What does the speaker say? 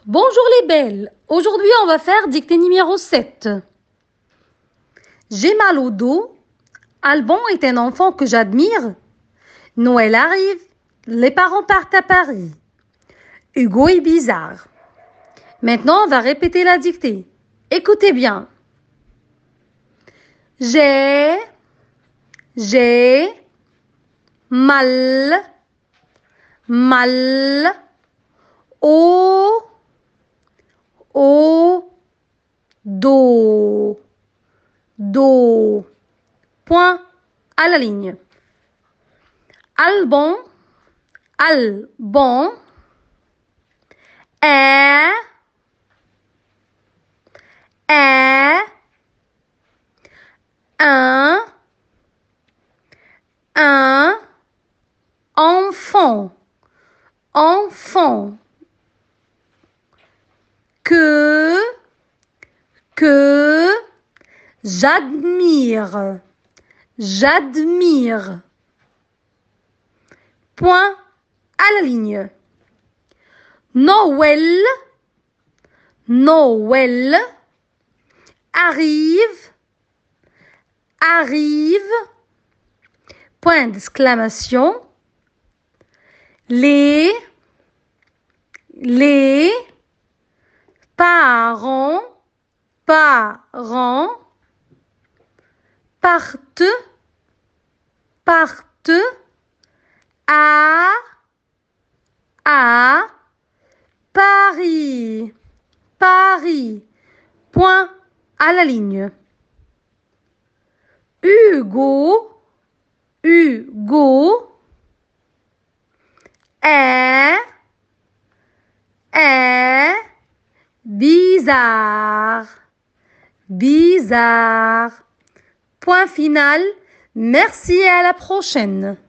Bonjour les belles, aujourd'hui on va faire dictée numéro 7. J'ai mal au dos, Alban est un enfant que j'admire. Noël arrive, les parents partent à Paris. Hugo est bizarre. Maintenant on va répéter la dictée. Écoutez bien. J'ai mal au dos. Point à la ligne. Alban est un enfant que j'admire. Point à la ligne. Noël arrive, point d'exclamation. Les parents partent à Paris. Point à la ligne. Hugo est bizarre. Point final. Merci et à la prochaine.